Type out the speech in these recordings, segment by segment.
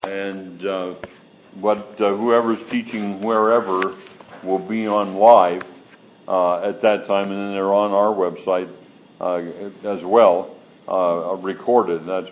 and whoever's teaching wherever will be on live at that time, and then they're on our website as well, recorded. That's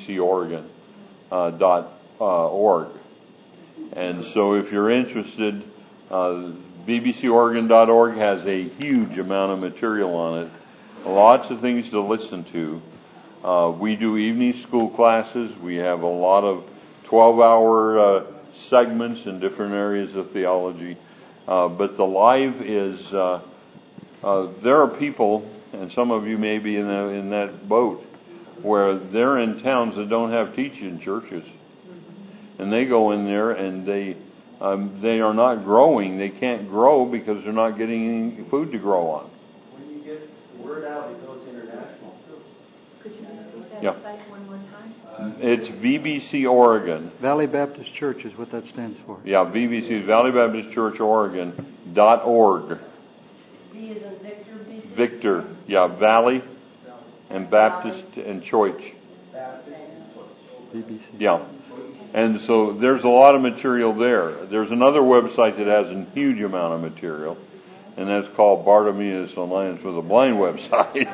bbcoregon.org. And so if you're interested, bbcoregon.org has a huge amount of material on it, lots of things to listen to. We do evening school classes. We have a lot of 12-hour segments in different areas of theology. But the live is, there are people, and some of you may be in that boat, where they're in towns that don't have teaching churches. And they go in there and they are not growing. They can't grow because they're not getting any food to grow on. When you get the word out, it goes international too. Could you repeat that site one more time? It's VBC Oregon. Valley Baptist Church is what that stands for. Yeah, VBC, Valley Baptist Church Oregon.org. V is in Victor, BC? Victor, yeah, Valley and Baptist and Church. BBC. Yeah. And so there's a lot of material there. There's another website that has a huge amount of material, and that's called Bartimaeus Alliance with a Blind website.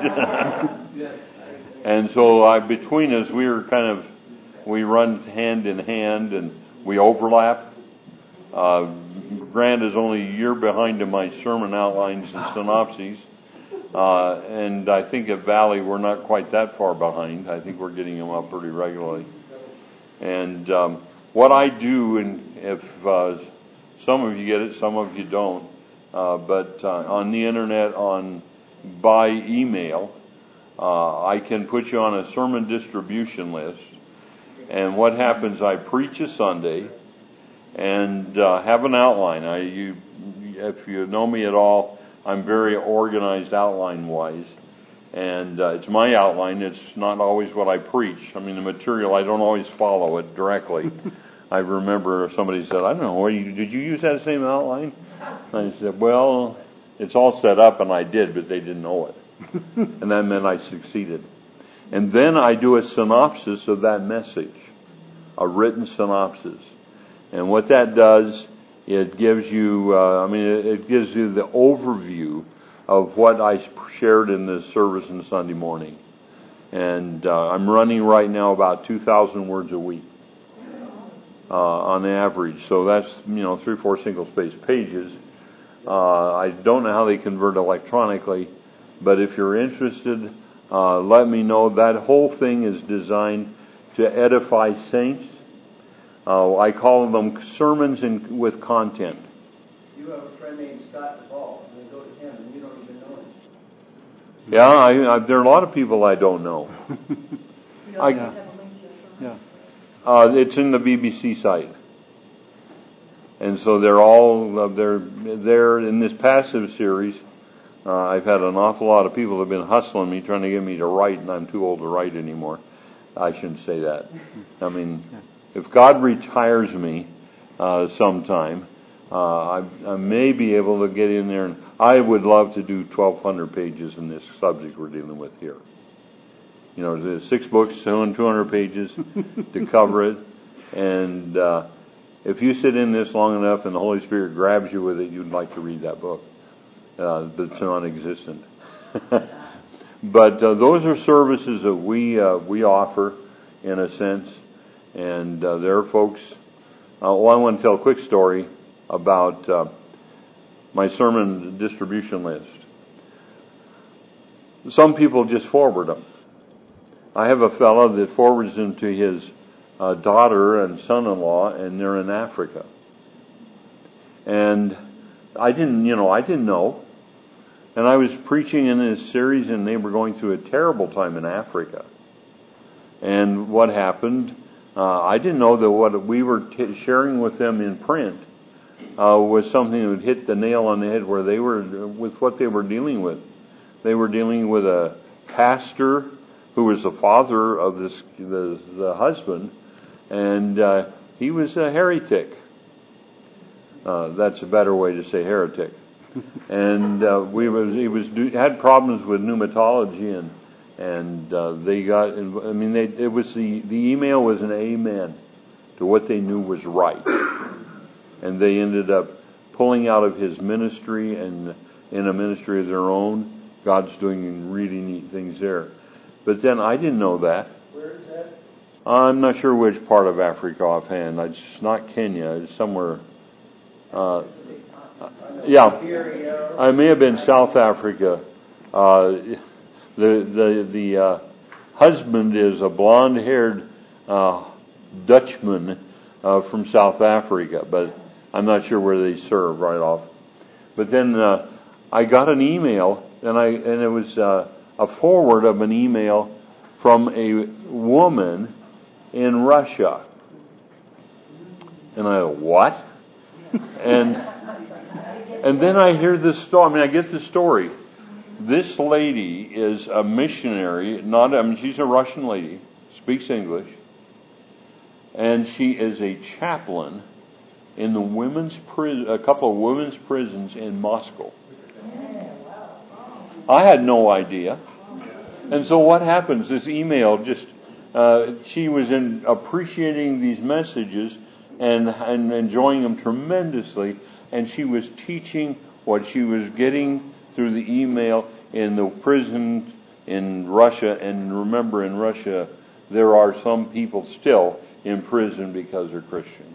And so between us, we run hand in hand, and we overlap. Grant is only a year behind in my sermon outlines and synopses. And I think at Valley, we're not quite that far behind. I think we're getting them up pretty regularly. And what I do, and if some of you get it, some of you don't, but on the internet, by email, I can put you on a sermon distribution list. And what happens, I preach a Sunday and have an outline. If you know me at all, I'm very organized outline-wise. And it's my outline. It's not always what I preach. I mean, the material, I don't always follow it directly. I remember somebody said, I don't know, did you use that same outline? And I said, well, it's all set up, and I did, but they didn't know it. And that meant I succeeded. And then I do a synopsis of that message, a written synopsis. And what that does, it gives you, it gives you the overview of what I shared in the service on Sunday morning. And I'm running right now about 2,000 words a week on average. So that's, 3 or 4 single-spaced pages. I don't know how they convert electronically, but if you're interested, let me know. That whole thing is designed to edify saints. I call them sermons with content. You have a friend named Scott Duvall, and they go to him, and you don't even know him. Yeah, there are a lot of people I don't know. You also have a link to your sermon? Yeah. It's in the BBC site. And so they're all, they're in this passive series. I've had an awful lot of people that have been hustling me, trying to get me to write, and I'm too old to write anymore. I shouldn't say that. I mean, if God retires me sometime, I may be able to get in there, and I would love to do 1,200 pages in this subject we're dealing with here. There's 6 books, 200 pages to cover it, and if you sit in this long enough and the Holy Spirit grabs you with it, you'd like to read that book. But it's non-existent. But those are services that we offer, in a sense, and there are folks. I want to tell a quick story about my sermon distribution list. Some people just forward them. I have a fellow that forwards them to his daughter and son-in-law, and they're in Africa. And I didn't know. And I was preaching in this series, and they were going through a terrible time in Africa. And what happened, I didn't know that what we were sharing with them in print was something that would hit the nail on the head where they were, with what they were dealing with. They were dealing with a pastor who was the father of the husband, and he was a heretic. That's a better way to say heretic. And he had problems with pneumatology, and they got. It was the email was an amen to what they knew was right. And they ended up pulling out of his ministry and in a ministry of their own. God's doing really neat things there. But then I didn't know that. Where is that? I'm not sure which part of Africa offhand. It's not Kenya. It's somewhere. Yeah, I may have been South Africa. The husband is a blonde-haired Dutchman from South Africa, but I'm not sure where they serve right off. But then I got an email, and it was a forward of an email from a woman in Russia. And I go, what? And then I hear this story. I get the story. This lady is a missionary, she's a Russian lady, speaks English, and she is a chaplain in the a couple of women's prisons in Moscow. I had no idea. And so what happens, this email she was appreciating these messages and enjoying them tremendously, and she was teaching what she was getting through the email in the prisons in Russia. And remember, in Russia, there are some people still in prison because they're Christians.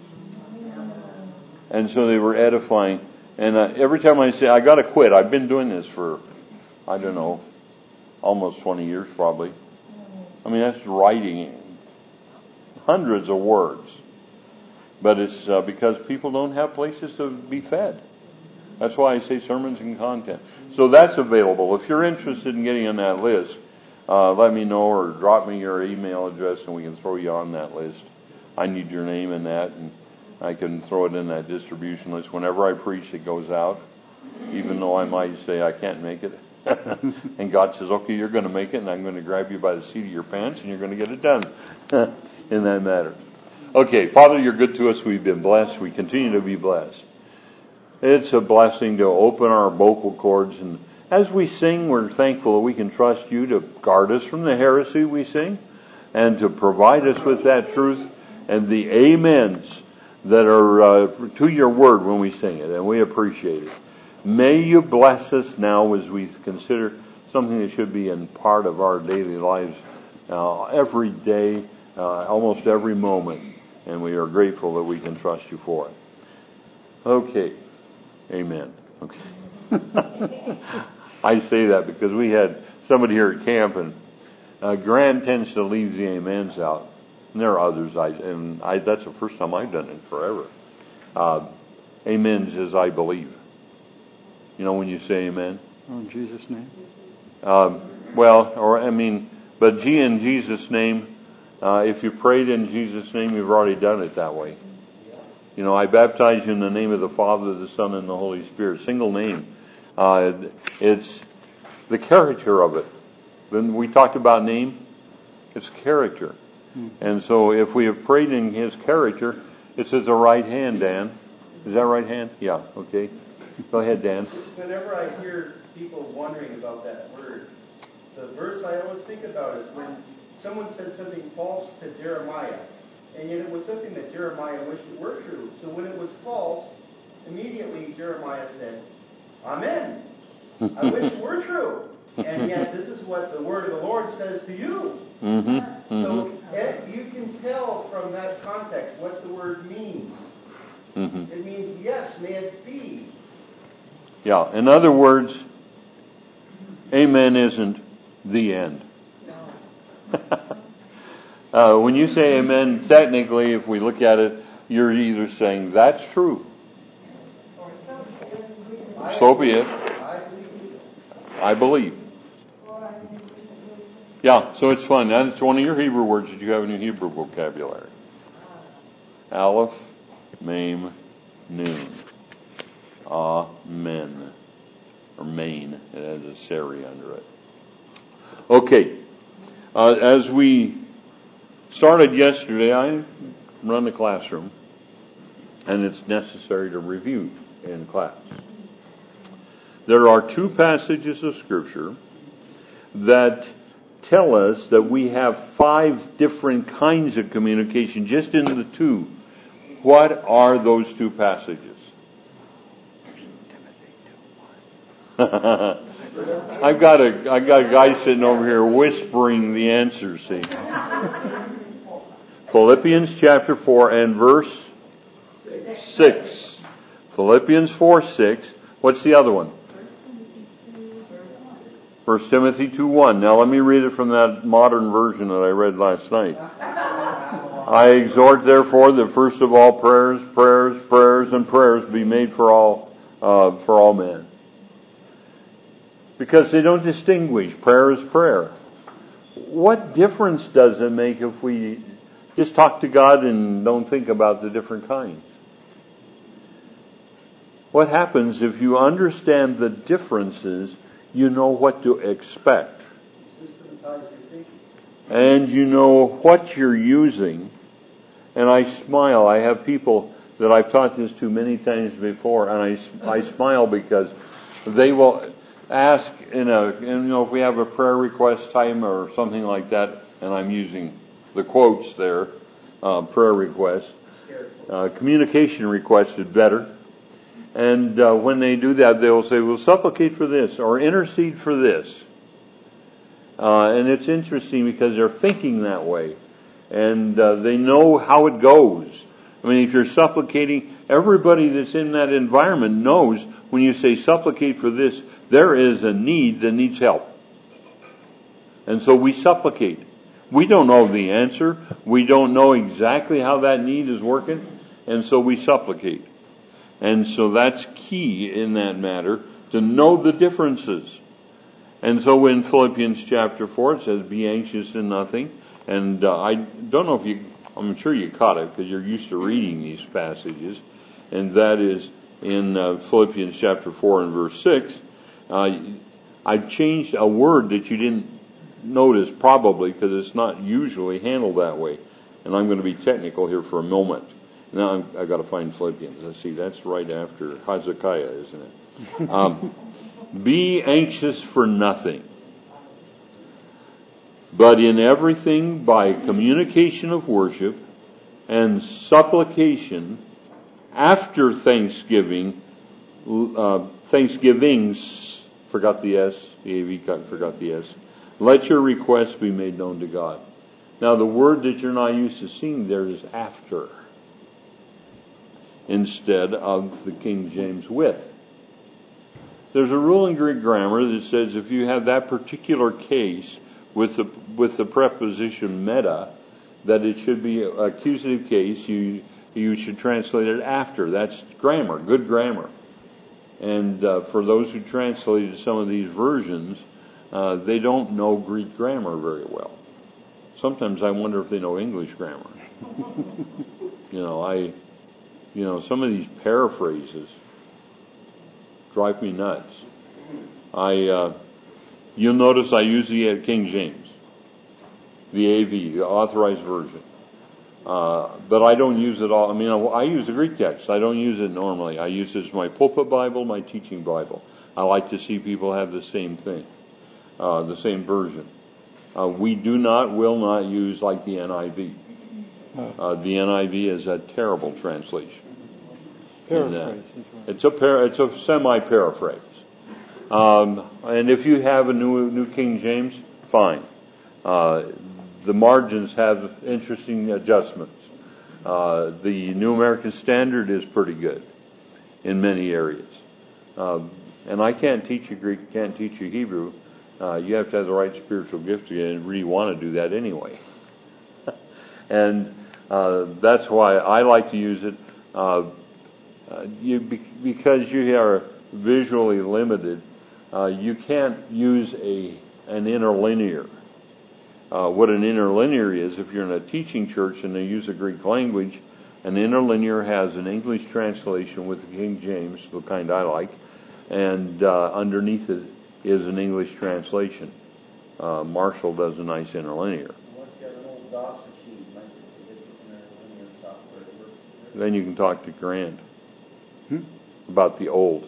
And so they were edifying. And every time I say, I got to quit. I've been doing this for, I don't know, almost 20 years probably. That's writing hundreds of words. But it's because people don't have places to be fed. That's why I say sermons and content. So that's available. If you're interested in getting on that list, let me know or drop me your email address and we can throw you on that list. I need your name in that, and I can throw it in that distribution list. Whenever I preach, it goes out, even though I might say I can't make it. And God says, okay, you're going to make it, and I'm going to grab you by the seat of your pants, and you're going to get it done in that matter. Okay, Father, you're good to us. We've been blessed. We continue to be blessed. It's a blessing to open our vocal cords, and as we sing, we're thankful that we can trust you to guard us from the heresy we sing and to provide us with that truth and the amens that are to your word when we sing it, and we appreciate it. May you bless us now as we consider something that should be in part of our daily lives every day, almost every moment, and we are grateful that we can trust you for it. Okay. Amen. Okay. I say that because we had somebody here at camp, and Grant tends to leave the amens out. And there are others, that's the first time I've done it forever. Amens is I believe. When you say amen? In Jesus' name. But in Jesus' name, if you prayed in Jesus' name, you've already done it that way. I baptize you in the name of the Father, the Son, and the Holy Spirit. Single name. It's the character of it. When we talked about name, it's character. And so if we have prayed in his character, it's at the right hand, Dan. Is that right hand? Yeah, okay. Go ahead, Dan. Whenever I hear people wondering about that word, the verse I always think about is when someone said something false to Jeremiah, and yet it was something that Jeremiah wished it were true. So when it was false, immediately Jeremiah said, Amen. I wish it were true. And yet this is what the word of the Lord says to you. So you can tell from that context what the word means. It means, yes, may it be. Yeah, in other words, amen isn't the end. When you say amen, technically, if we look at it, you're either saying that's true. So be it. I believe. Yeah, so it's fun. That's one of your Hebrew words that you have in your Hebrew vocabulary. Aleph, Mem, Nun. Amen. Or main. It has a seri under it. Okay. As we started yesterday, I run a classroom, and it's necessary to review in class. There are two passages of Scripture that tell us that we have 5 different kinds of communication just in the two What are those two passages? I got a guy sitting over here whispering the answers, see. Philippians chapter 4 and verse 6. Philippians 4:6. What's the other one? 1 Timothy 2:1. Now let me read it from that modern version that I read last night. I exhort therefore that first of all prayers be made for all men. Because they don't distinguish. Prayer is prayer. What difference does it make if we just talk to God and don't think about the different kinds? What happens if you understand the differences, you know what to expect. Systematize your thinking. And you know what you're using. And I smile. I have people that I've taught this to many times before, and I smile because they will ask if we have a prayer request time or something like that, and I'm using the quotes there, prayer request. Communication request is better. And when they do that, they'll say, "We'll supplicate for this," or "intercede for this." And it's interesting because they're thinking that way. And they know how it goes. I mean, if you're supplicating, everybody that's in that environment knows when you say supplicate for this, there is a need that needs help. And so we supplicate. We don't know the answer. We don't know exactly how that need is working. And so we supplicate. And so that's key in that matter, to know the differences. And so in Philippians chapter 4, it says, "Be anxious in nothing." And I don't know if I'm sure you caught it because you're used to reading these passages. And that is in Philippians chapter 4 and verse 6. I've changed a word that you didn't notice probably because it's not usually handled that way. And I'm going to be technical here for a moment. Now I've got to find Philippians. Let's see, that's right after Hezekiah, isn't it? Be anxious for nothing, but in everything by communication of worship and supplication after thanksgivings, forgot the S, the AV forgot the S, let your requests be made known to God. Now the word that you're not used to seeing there is after, instead of the King James with. There's a rule in Greek grammar that says if you have that particular case with the preposition meta, that it should be an accusative case, you should translate it after. That's grammar, good grammar. And for those who translated some of these versions, they don't know Greek grammar very well. Sometimes I wonder if they know English grammar. Some of these paraphrases drive me nuts. You'll notice I use the King James, the AV, the Authorized Version. But I don't use it all. I mean, I use the Greek text. I don't use it normally. I use it as my pulpit Bible, my teaching Bible. I like to see people have the same thing, the same version. We will not use like the NIV. The NIV is a terrible translation. Paraphrase. It's a semi-paraphrase. And if you have a new King James, fine. The margins have interesting adjustments. The New American Standard is pretty good in many areas. And I can't teach you Greek, can't teach you Hebrew. You have to have the right spiritual gift to really want to do that anyway. And that's why I like to use it. Because you are visually limited, you can't use an interlinear. What an interlinear is, if you're in a teaching church and they use the Greek language, an interlinear has an English translation with the King James, the kind I like, and underneath it is an English translation. Marshall does a nice interlinear. Unless you have an old DOS machine, you might get interlinear software to work. Then you can talk to Grant about the old.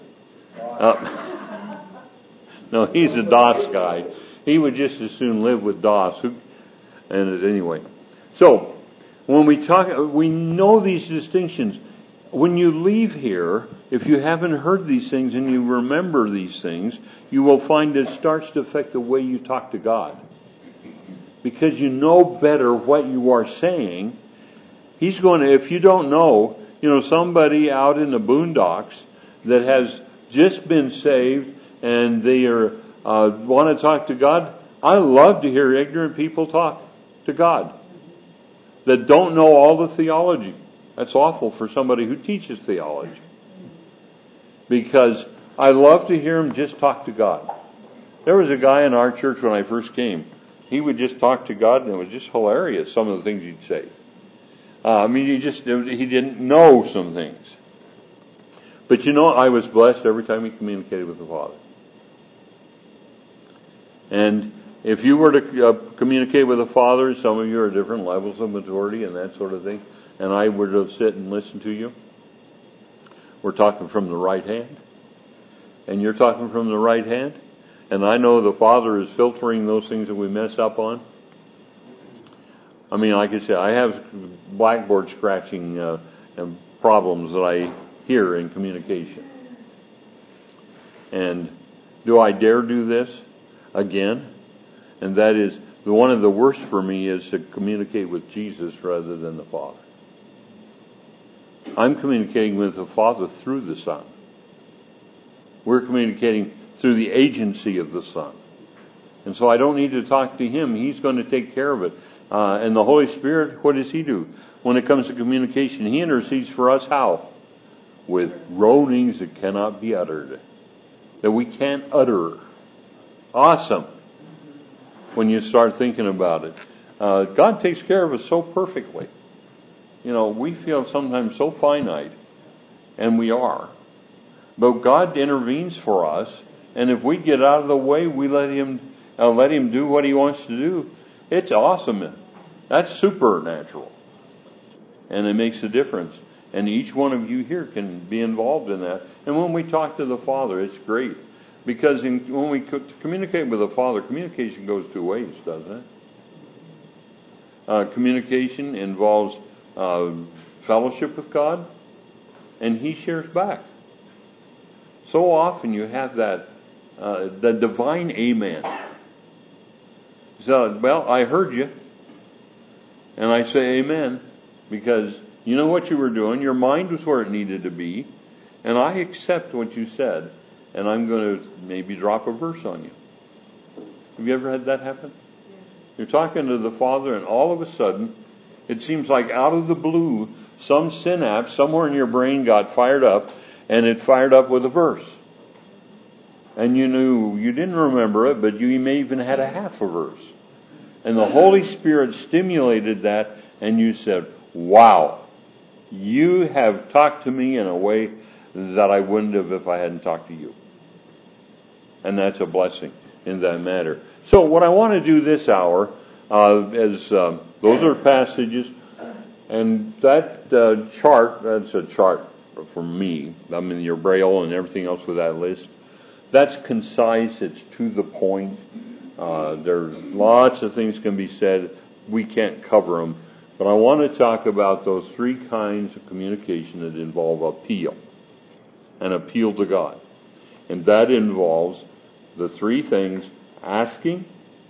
No, he's a DOS guy. He would just as soon live with DOS. Anyway. So, when we talk, we know these distinctions. When you leave here, if you haven't heard these things and you remember these things, you will find it starts to affect the way you talk to God. Because you know better what you are saying. He's going to, if you don't know, somebody out in the boondocks that has just been saved and they want to talk to God. I love to hear ignorant people talk to God that don't know all the theology. That's awful for somebody who teaches theology. Because I love to hear them just talk to God. There was a guy in our church when I first came. He would just talk to God, and it was just hilarious, some of the things he'd say. He didn't know some things. But I was blessed every time he communicated with the Father. And if you were to communicate with the Father, some of you are at different levels of maturity and that sort of thing, and I were to sit and listen to you, we're talking from the right hand, and you're talking from the right hand, and I know the Father is filtering those things that we mess up on. Like I said, I have blackboard scratching and problems that I hear in communication. And do I dare do this again? And that is, one of the worst for me is to communicate with Jesus rather than the Father. I'm communicating with the Father through the Son. We're communicating through the agency of the Son. And so I don't need to talk to Him. He's going to take care of it. And the Holy Spirit, what does He do? When it comes to communication, He intercedes for us how? With groanings that cannot be uttered. That we can't utter. Awesome. When you start thinking about it. God takes care of us so perfectly. We feel sometimes so finite. And we are. But God intervenes for us. And if we get out of the way, we let Him do what He wants to do. It's awesome. That's supernatural. And it makes a difference. And each one of you here can be involved in that. And when we talk to the Father, it's great. Because when we communicate with the Father, communication goes two ways, doesn't it? Communication involves fellowship with God, and He shares back. So often you have that, the divine amen. So, I heard you, and I say amen, because you know what you were doing, your mind was where it needed to be, and I accept what you said, and I'm going to maybe drop a verse on you. Have you ever had that happen? Yeah. You're talking to the Father, and all of a sudden, it seems like out of the blue, some synapse somewhere in your brain got fired up, and it fired up with a verse. And you knew, you didn't remember it, but you may even had a half a verse. And the Holy Spirit stimulated that, and you said, wow, you have talked to me in a way that I wouldn't have if I hadn't talked to you. And that's a blessing in that matter. So what I want to do this hour is, those are passages, and that chart, that's a chart for me. Your Braille and everything else with that list. That's concise, it's to the point. There's lots of things can be said. We can't cover them. But I want to talk about those three kinds of communication that involve appeal. An appeal to God. And that involves the three things: asking,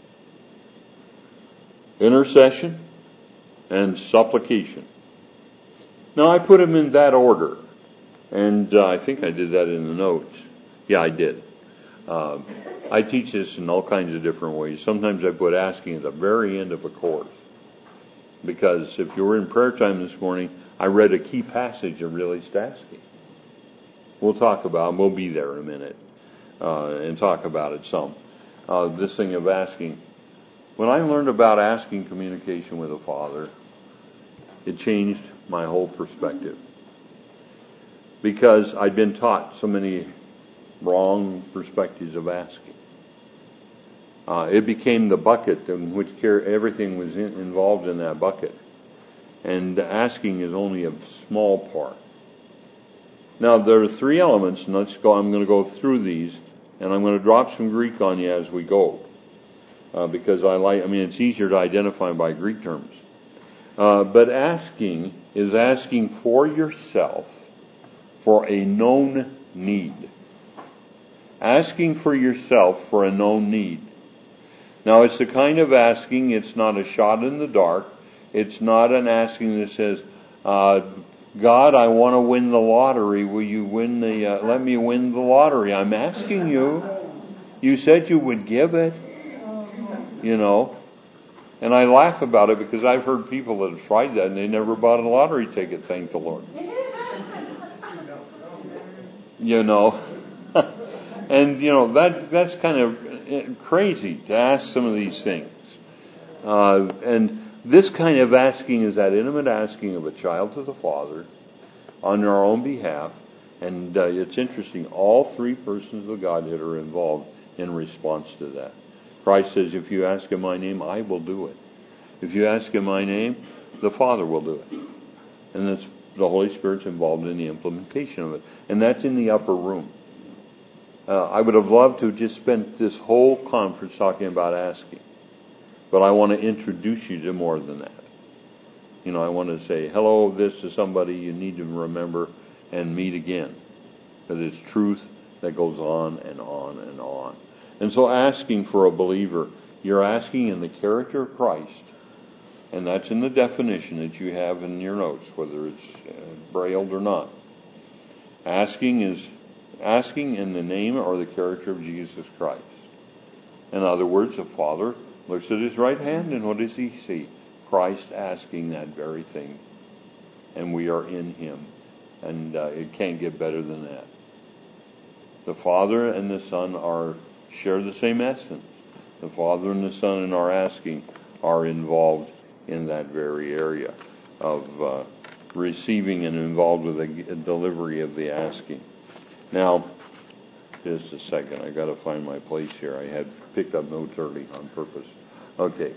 intercession, and supplication. Now I put them in that order. And I think I did that in the notes. Yeah, I did. I teach this in all kinds of different ways. Sometimes I put asking at the very end of a course. Because if you were in prayer time this morning, I read a key passage that relates to asking. We'll talk about it. We'll be there in a minute and talk about it some. This thing of asking. When I learned about asking communication with the Father, it changed my whole perspective. Because I'd been taught so many wrong perspectives of asking. It became the bucket in which everything was involved in that bucket. And asking is only a small part. Now, there are three elements, and I'm going to go through these, and I'm going to drop some Greek on you as we go. Because it's easier to identify by Greek terms. But asking is asking for yourself for a known need. Asking for yourself for a known need. Now, it's the kind of asking, it's not a shot in the dark. It's not an asking that says, God, I want to win the lottery. Will you let me win the lottery? I'm asking you. You said you would give it. And I laugh about it because I've heard people that have tried that and they never bought a lottery ticket, thank the Lord. And that's kind of crazy to ask some of these things. And this kind of asking is that intimate asking of a child to the Father on our own behalf. And it's interesting, all three persons of the Godhead are involved in response to that. Christ says, if you ask in my name, I will do it. If you ask in my name, the Father will do it. And that's the Holy Spirit's involved in the implementation of it. And that's in the upper room. I would have loved to have just spent this whole conference talking about asking. But I want to introduce you to more than that. I want to say hello this to somebody you need to remember and meet again. Because it's truth that goes on and on and on. And so asking for a believer, you're asking in the character of Christ. And that's in the definition that you have in your notes, whether it's brailled or not. Asking is asking in the name or the character of Jesus Christ. In other words, the Father looks at his right hand, and what does he see? Christ asking that very thing. And we are in him. And it can't get better than that. The Father and the Son share the same essence. The Father and the Son in our asking are involved in that very area of receiving and involved with the delivery of the asking. Now, just a second. I got to find my place here. I had picked up notes early on purpose. Okay.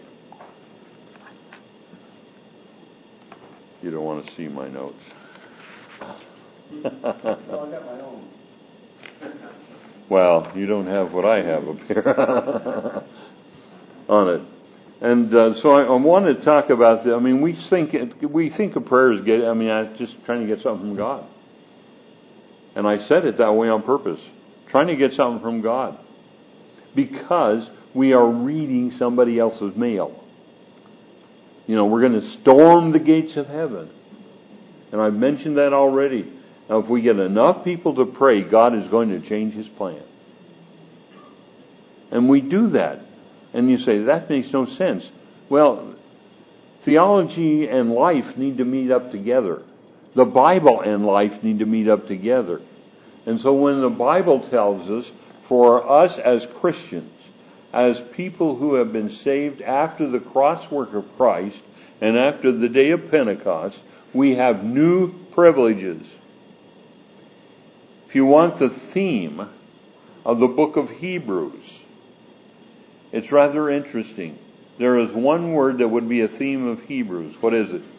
You don't want to see my notes. No, I got my own. Well, you don't have what I have up here on it. And so I want to talk about the. We think of prayer as I'm just trying to get something from God. And I said it that way on purpose. Trying to get something from God. Because we are reading somebody else's mail. We're going to storm the gates of heaven. And I've mentioned that already. Now, if we get enough people to pray, God is going to change his plan. And we do that. And you say, that makes no sense. Well, theology and life need to meet up together. The Bible and life need to meet up together. And so when the Bible tells us, for us as Christians, as people who have been saved after the cross work of Christ and after the day of Pentecost, we have new privileges. If you want the theme of the book of Hebrews, it's rather interesting. There is one word that would be a theme of Hebrews. What is it?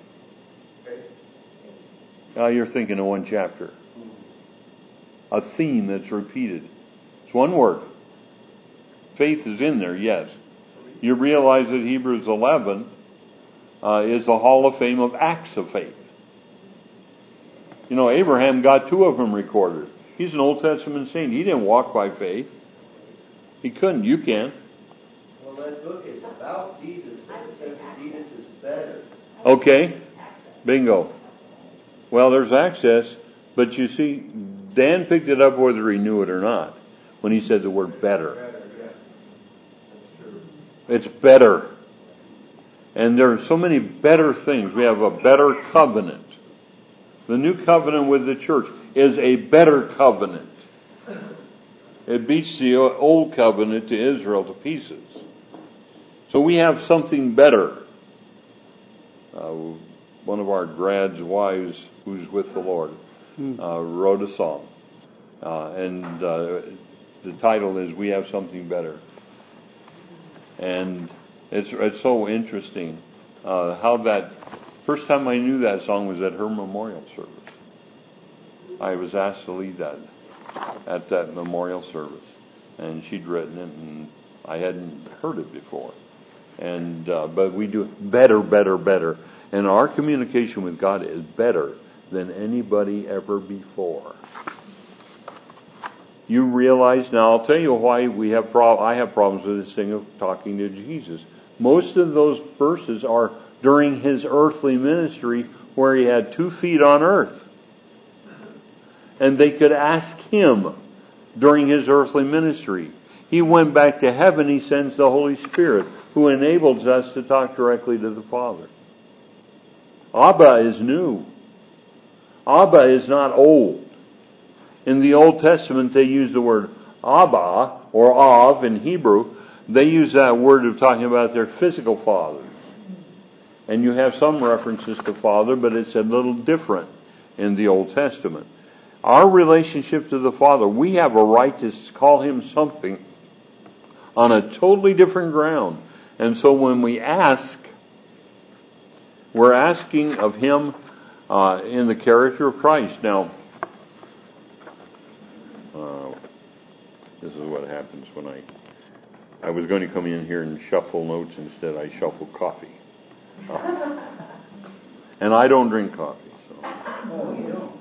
Now you're thinking of one chapter. A theme that's repeated. It's one word. Faith is in there, yes. You realize that Hebrews 11 is the Hall of Fame of acts of faith. Abraham got 2 of them recorded. He's an Old Testament saint. He didn't walk by faith. He couldn't. You can. Well, that book is about Jesus, but it says Jesus is better. Okay. Bingo. Well, there's access, but you see, Dan picked it up whether he knew it or not when he said the word better. That's true. It's better. And there are so many better things. We have a better covenant. The new covenant with the church is a better covenant. It beats the old covenant to Israel to pieces. So we have something better. One of our grads' wives, who's with the Lord, wrote a song. And the title is We Have Something Better. And it's so interesting how that... First time I knew that song was at her memorial service. I was asked to lead that at that memorial service. And she'd written it, and I hadn't heard it before. And but we do better. And our communication with God is better than anybody ever before. You realize now, I'll tell you why I have problems with this thing of talking to Jesus. Most of those verses are during his earthly ministry where he had 2 feet on earth. And they could ask him during his earthly ministry. He went back to heaven, he sends the Holy Spirit, who enables us to talk directly to the Father. Abba is new. Abba is not old. In the Old Testament, they use the word Abba, or Av in Hebrew. They use that word of talking about their physical fathers. And you have some references to Father, but it's a little different in the Old Testament. Our relationship to the Father, we have a right to call him something on a totally different ground. And so when we ask, we're asking of him in the character of Christ. Now, this is what happens when I was going to come in here and shuffle notes. Instead, I shuffle coffee. And I don't drink coffee, so. Oh, you don't?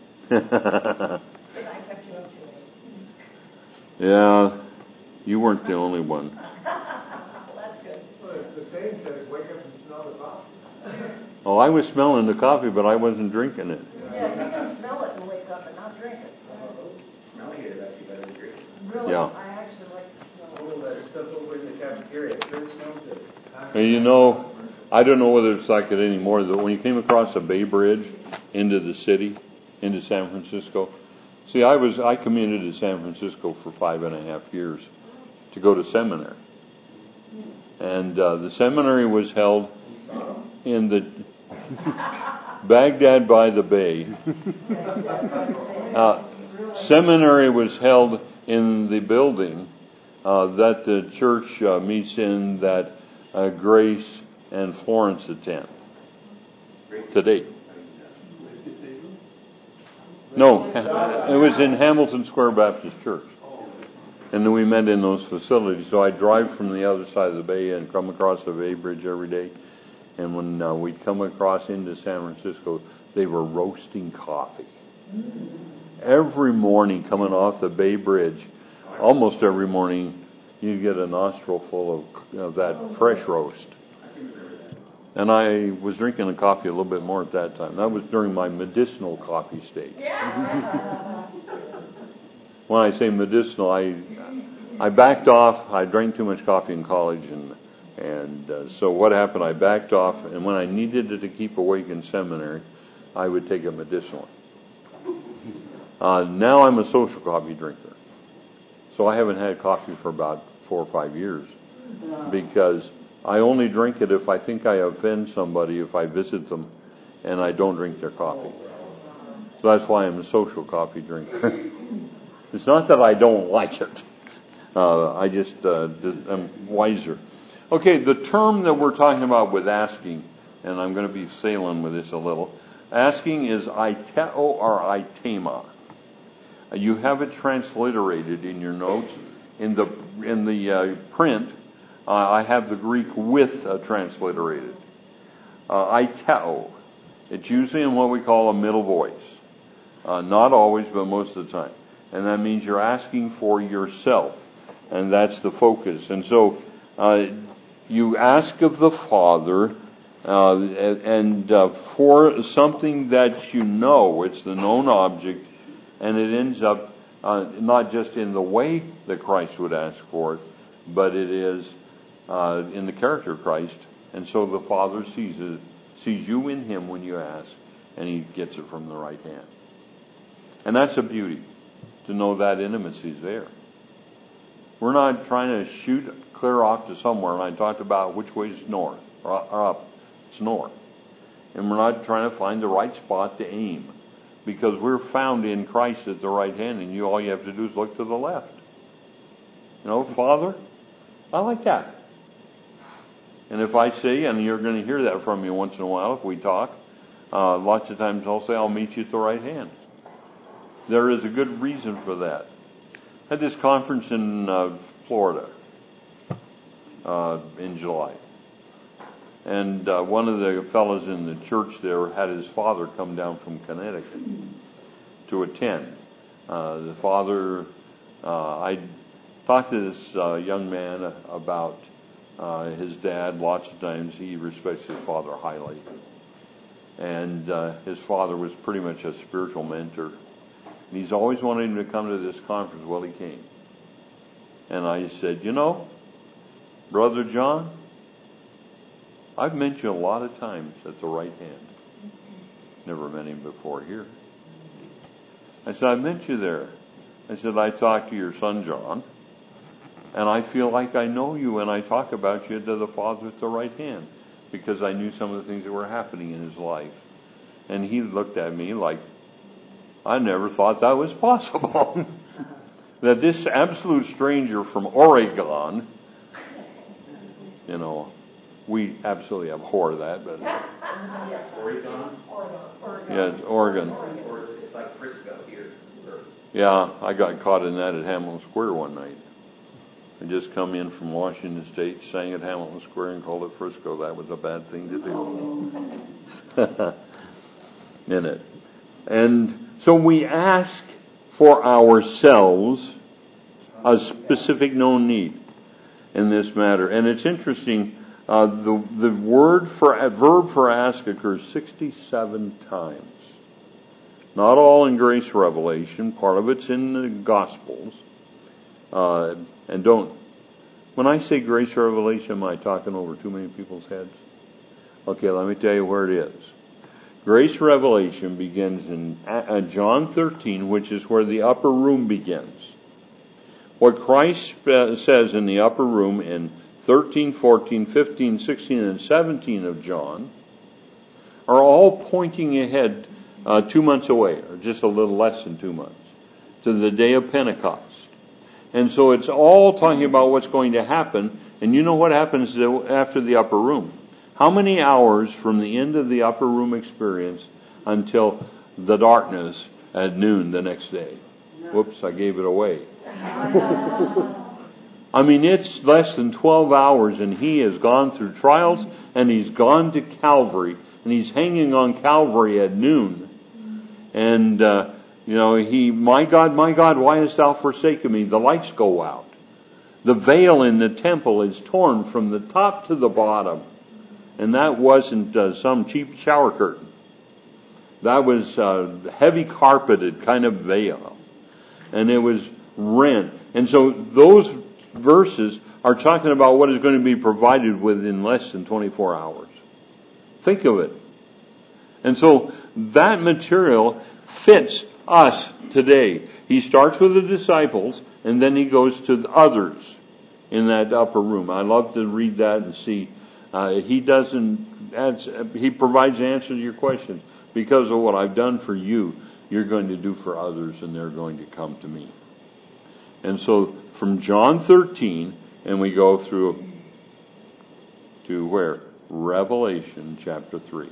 Yeah, you weren't the only one. That's good. Well, the saying says, wake up and smell the coffee. Oh, I was smelling the coffee, but I wasn't drinking it. Yeah, you can smell it and wake up and not drink it. Smelling it is actually better than drinking. Really? Yeah. I actually like the smell. All that stuff over in the cafeteria, it sure smells good. And you know, I don't know whether it's like it anymore, but when you came across the Bay Bridge into the city, into San Francisco, see, I commuted to San Francisco for 5.5 years to go to seminary. And the seminary was held in the Baghdad by the Bay. Seminary was held in the building that the church meets in, that Grace and Florence attend today. No, it was in Hamilton Square Baptist Church. And then we met in those facilities. So I drive from the other side of the bay and come across the Bay Bridge every day. And when we'd come across into San Francisco, they were roasting coffee. Every morning coming off the Bay Bridge, almost every morning, you get a nostril full of that fresh roast. And I was drinking the coffee a little bit more at that time. That was during my medicinal coffee stage. When I say medicinal, I backed off. I drank too much coffee in college, and so what happened? I backed off, and when I needed it to keep awake in seminary, I would take a medicinal. Now I'm a social coffee drinker, so I haven't had coffee for about 4 or 5 years because I only drink it if I think I offend somebody, if I visit them, and I don't drink their coffee. So that's why I'm a social coffee drinker. It's not that I don't like it. I just am wiser. Okay, the term that we're talking about with asking, and I'm going to be sailing with this a little. Asking is aiteo or aitema. You have it transliterated in your notes. In the print, I have the Greek with transliterated. Aiteo. It's usually in what we call a middle voice. Not always, but most of the time. And that means you're asking for yourself. And that's the focus. And so you ask of the Father and for something that you know. It's the known object. And it ends up not just in the way that Christ would ask for it, but it is in the character of Christ. And so the Father sees you in him when you ask, and he gets it from the right hand. And that's a beauty, to know that intimacy is there. We're not trying to shoot clear off to somewhere, and I talked about which way is north, or up. It's north. And we're not trying to find the right spot to aim, because we're found in Christ at the right hand, and all you have to do is look to the left. Father, I like that. And if I say, and you're going to hear that from me once in a while if we talk, lots of times I'll say, I'll meet you at the right hand. There is a good reason for that. I had this conference in Florida in July. And one of the fellows in the church there had his father come down from Connecticut to attend. The father, I talked to this young man about his dad lots of times. He respects his father highly. And his father was pretty much a spiritual mentor. And he's always wanted him to come to this conference. Well, he came. And I said, Brother John, I've met you a lot of times at the right hand. Never met him before here. I said, I met you there. I said, I talked to your son John, and I feel like I know you, and I talk about you to the Father at the right hand, because I knew some of the things that were happening in his life. And he looked at me like, I never thought that was possible. That this absolute stranger from Oregon, we absolutely abhor that, but Yes. Oregon? Oregon. yeah, it's Oregon. Or it's like Frisco here. Yeah, I got caught in that at Hamilton Square one night. I just come in from Washington State, sang at Hamilton Square and called it Frisco. That was a bad thing to do. In it. And so we ask for ourselves a specific known need in this matter. And it's interesting, the verb for ask occurs 67 times. Not all in Grace Revelation. Part of it's in the Gospels. When I say Grace Revelation, am I talking over too many people's heads? Okay, let me tell you where it is. Grace Revelation begins in John 13, which is where the upper room begins. What Christ says in the upper room in 13, 14, 15, 16, and 17 of John are all pointing ahead 2 months away, or just a little less than 2 months, to the day of Pentecost. And so it's all talking about what's going to happen. And you know what happens after the upper room? How many hours from the end of the upper room experience until the darkness at noon the next day? Whoops, I gave it away. I mean, it's less than 12 hours, and he has gone through trials, and he's gone to Calvary, and he's hanging on Calvary at noon. And, my God, why hast thou forsaken me? The lights go out. The veil in the temple is torn from the top to the bottom. And that wasn't some cheap shower curtain. That was a heavy carpeted kind of veil. And it was rent. And so those verses are talking about what is going to be provided within less than 24 hours. Think of it. And so that material fits us today. He starts with the disciples, and then he goes to the others in that upper room. I love to read that and see. He provides answers to your questions. Because of what I've done for you, you're going to do for others, and they're going to come to me. And so from John 13, and we go through to where? Revelation chapter 3.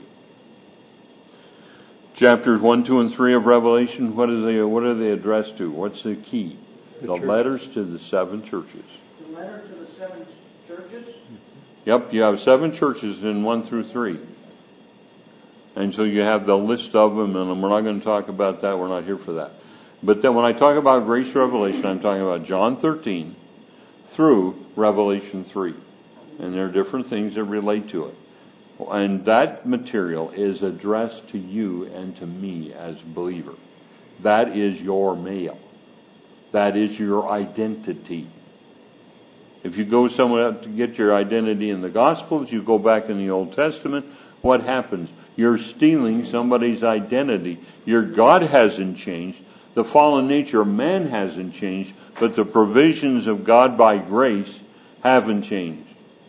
Chapters 1, 2, and 3 of Revelation, what are they addressed to? What's the key? The letters to the 7 churches. The letter to the 7 churches? Yep, you have 7 churches in 1 through 3. And so you have the list of them, and we're not going to talk about that. We're not here for that. But then when I talk about Grace Revelation, I'm talking about John 13 through Revelation 3. And there are different things that relate to it. And that material is addressed to you and to me as a believer. That is your mail. That is your identity. If you go somewhere to get your identity in the Gospels, you go back in the Old Testament, what happens? You're stealing somebody's identity. Your God hasn't changed. The fallen nature of man hasn't changed, but the provisions of God by grace haven't changed.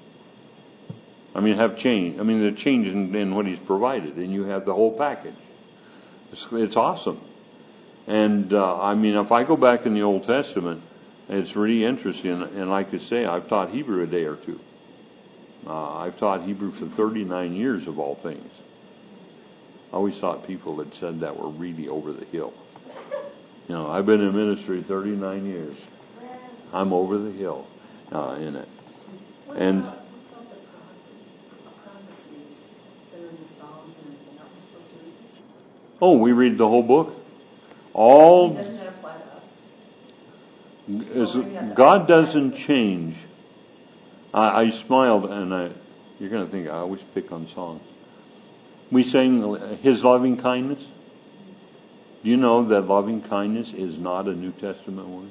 Have changed. They're changing in what He's provided, and you have the whole package. It's awesome. And, if I go back in the Old Testament, it's really interesting, and like I say, I've taught Hebrew a day or two. I've taught Hebrew for 39 years of all things. I always thought people that said that were really over the hill. I've been in ministry 39 years. I'm over the hill in it. And Oh, we read the whole book. All Doesn't that apply to us? God doesn't change. I smiled, and you're going to think I always pick on songs. We sang His loving kindness. Do you know that loving kindness is not a New Testament word?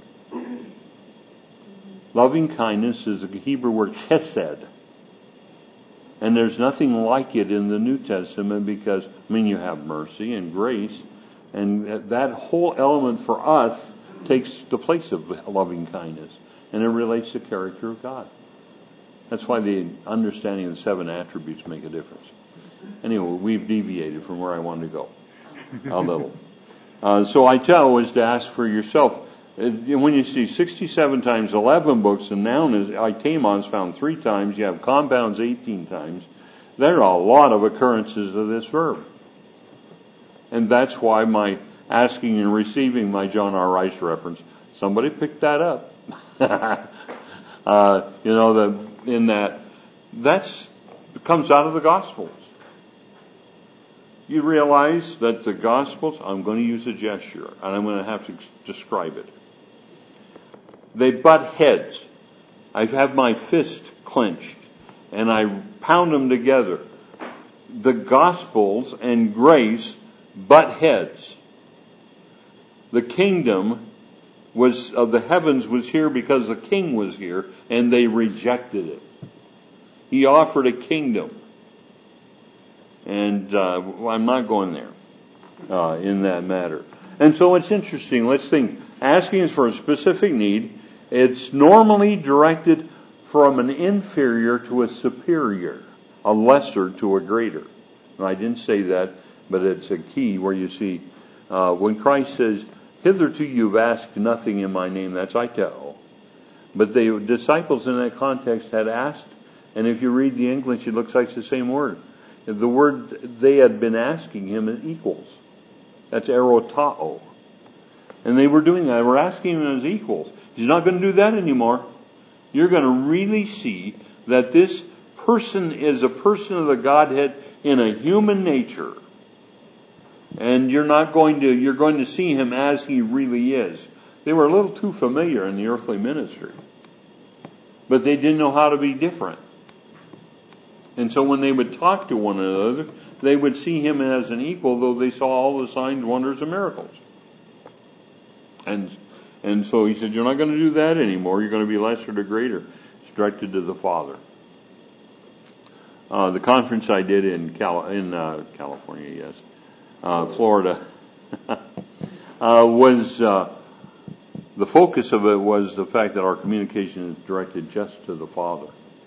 Loving kindness is a Hebrew word chesed. And there's nothing like it in the New Testament because, you have mercy and grace. And that whole element for us takes the place of loving kindness. And it relates to the character of God. That's why the understanding of the 7 attributes make a difference. Anyway, we've deviated from where I wanted to go. A little. So I tell is to ask for yourself. When you see 67 times 11 books, and noun is itema is found 3 times, you have compounds 18 times, there are a lot of occurrences of this verb. And that's why my asking and receiving my John R. Rice reference, somebody picked that up. That comes out of the Gospels. You realize that the Gospels, I'm going to use a gesture, and I'm going to have to describe it. They butt heads. I have my fist clenched, and I pound them together. The Gospels and grace butt heads. The kingdom of the heavens was here because the king was here, and they rejected it. He offered a kingdom. And I'm not going there in that matter. And so it's interesting. Let's think. Asking is for a specific need. It's normally directed from an inferior to a superior, a lesser to a greater. And I didn't say that, but it's a key where you see when Christ says, "Hitherto you've asked nothing in my name," that's iteo. But the disciples in that context had asked, and if you read the English, it looks like it's the same word. The word they had been asking him is equals. That's erotao. And they were doing that. They were asking him as equals. He's not going to do that anymore. You're going to really see that this person is a person of the Godhead in a human nature. And you're going to see him as he really is. They were a little too familiar in the earthly ministry. But they didn't know how to be different. And so when they would talk to one another, they would see him as an equal, though they saw all the signs, wonders, and miracles. And so he said, you're not going to do that anymore. You're going to be lesser to greater. It's directed to the Father. The conference I did in California, yes, Florida, was the focus of it was the fact that our communication is directed just to the Father.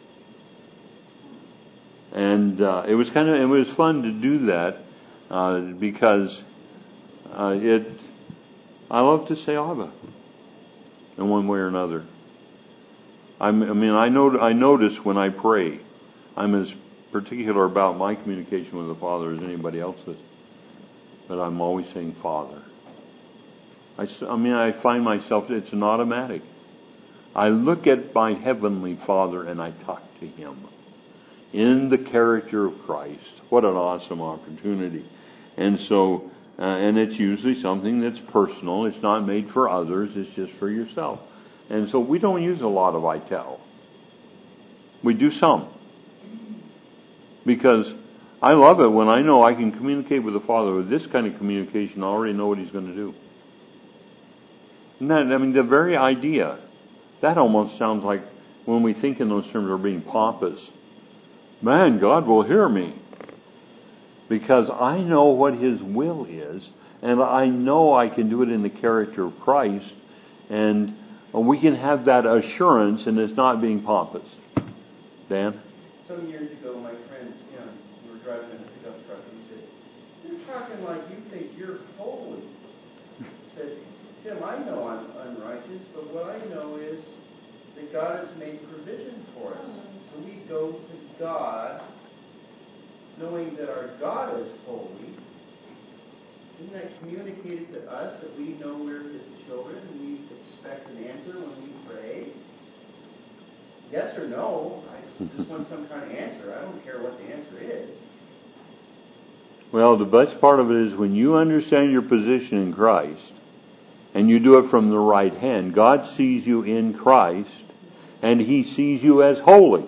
And it was fun to do that because I love to say Abba in one way or another. I notice when I pray, I'm as particular about my communication with the Father as anybody else is. But I'm always saying Father. I find myself, it's an automatic. I look at my Heavenly Father and I talk to Him in the character of Christ. What an awesome opportunity. And so, and it's usually something that's personal. It's not made for others. It's just for yourself. And so we don't use a lot of I tell. We do some. Because I love it when I know I can communicate with the Father with this kind of communication. I already know what He's going to do. And that, the very idea, that almost sounds like when we think in those terms we're being pompous. Man, God will hear me. Because I know what His will is, and I know I can do it in the character of Christ, and we can have that assurance, and it's not being pompous. Dan? Some years ago, my friend Tim, we were driving in a pickup truck, and he said, "You're talking like you think you're holy." I said, "Tim, I know I'm unrighteous, but what I know is that God has made provision for us. So we go to God, knowing that our God is holy. Isn't that communicated to us that we know we're His children and we expect an answer when we pray? Yes or no? I just want some kind of answer. I don't care what the answer is." Well, the best part of it is when you understand your position in Christ and you do it from the right hand, God sees you in Christ and He sees you as holy.